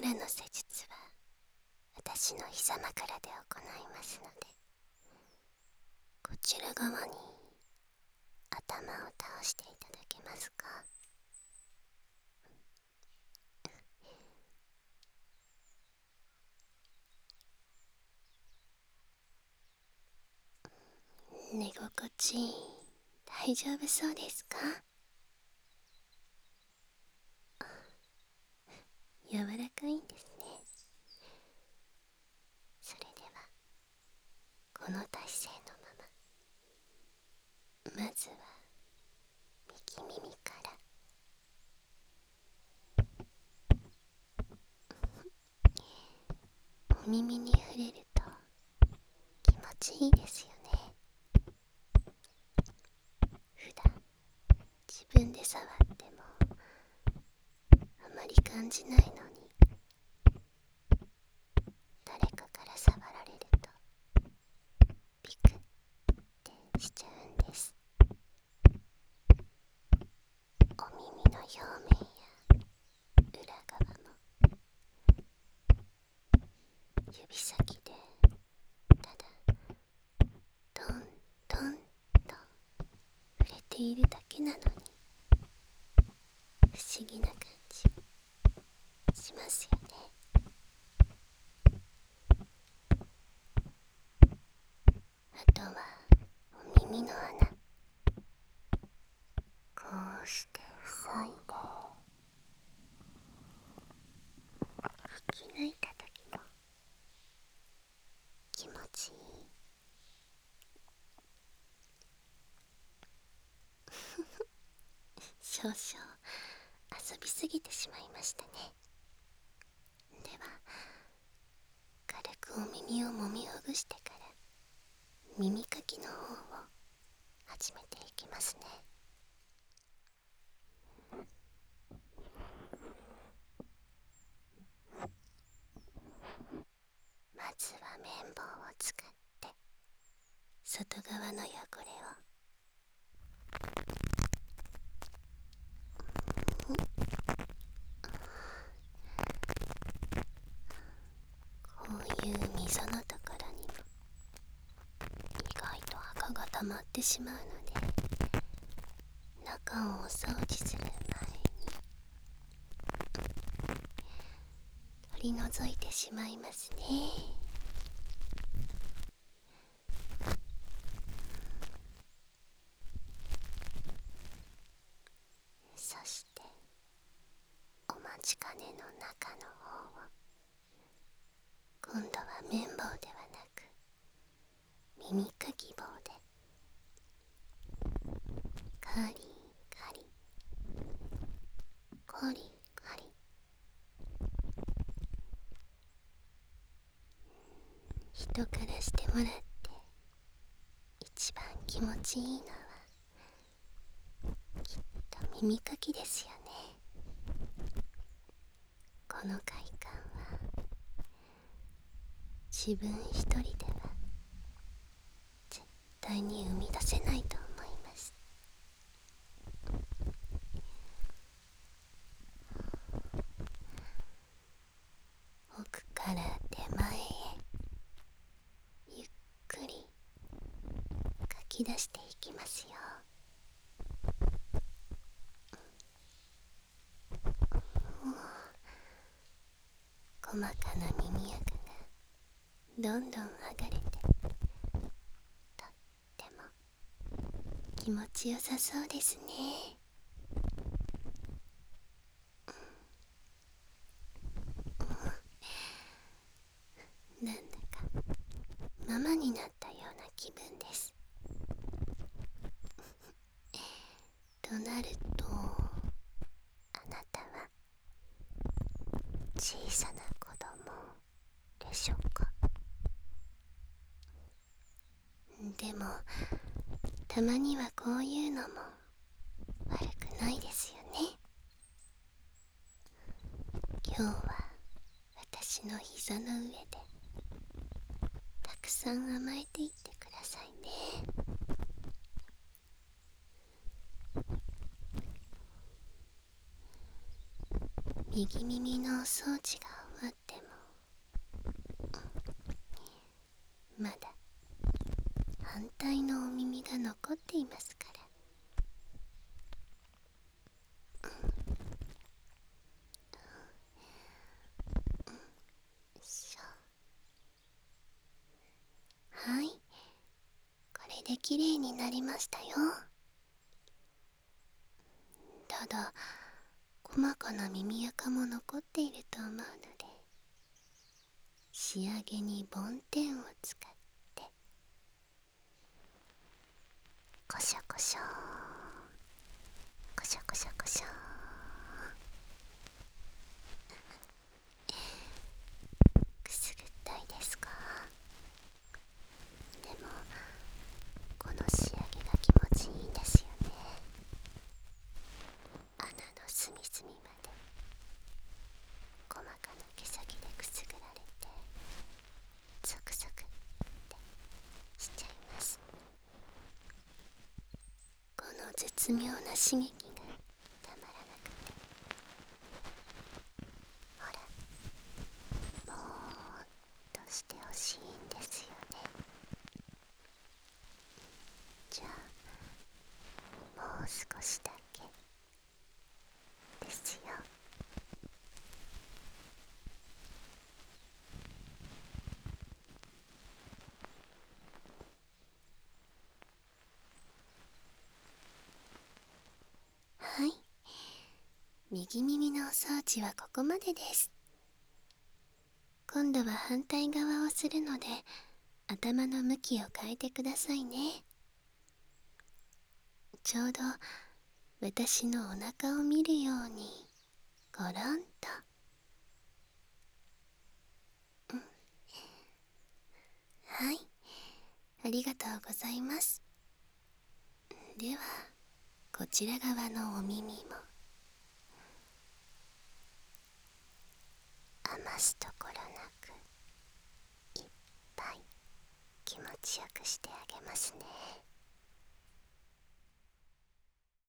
からの施術は私の膝枕で行いますので、こちら側に頭を倒していただけますか？寝心地大丈夫そうですか？柔らかいんですね。それではこの体勢のまま、まずは右耳からお耳に触れると気持ちいいですよね。普段自分で触ってもあまり感じないのに、誰かから触られるとビクってしちゃうんです。お耳の表面や裏側も指先でただトントンと触れているだけなのに、不思議な感じしますよね。あとはお耳の穴、こうして塞いで吹き抜いた時の気持ちいい少々遊びすぎてしまいましたね。では軽くお耳を揉みほぐしてから耳かきの方を始めていきますね。まずは綿棒を使って外側の汚れをこういう溝のところにも意外と垢が溜まってしまうので、中をお掃除する前に取り除いてしまいますね。そしてお待ちかねの中の方を今度は綿棒ではなく耳かき棒でカリカリコリコリ、人からしてもらって一番気持ちいいのはきっと耳かきですよね。この快感は自分一人では絶対に生み出せないと思います。奥から手前へゆっくりかき出していきますよ。細かな耳垢がどんどん剥がれて、とっても気持ちよさそうですね。なんだかママになったような気分です。となるとあなたは小さな子供でしょうか？でもたまにはこういうのも悪くないですよね。今日は私の膝の上でたくさん甘えていってくださいね。右耳のお掃除が終わまだ反対のお耳が残っていますから。しょ。はい、これできれいになりましたよ。ただ細かな耳垢も残っていると思うので、仕上げに梵天を使ってコショコショコショコショコショ。くすぐったいですか？でもこの仕上げが気持ちいいんですよね。穴の隅々まで細かな毛先でくすぐられてゾクゾクってしちゃいます。この絶妙な刺激がたまらなくて、ほら、ぼーっとしてほしいんですよね。じゃあもう少しだけですよ。はい、右耳のお掃除はここまでです。今度は反対側をするので、頭の向きを変えてくださいね。ちょうど私のお腹を見るようにゴロンと。はい、ありがとうございます。ではこちら側のお耳も余すところなくいっぱい気持ちよくしてあげますね。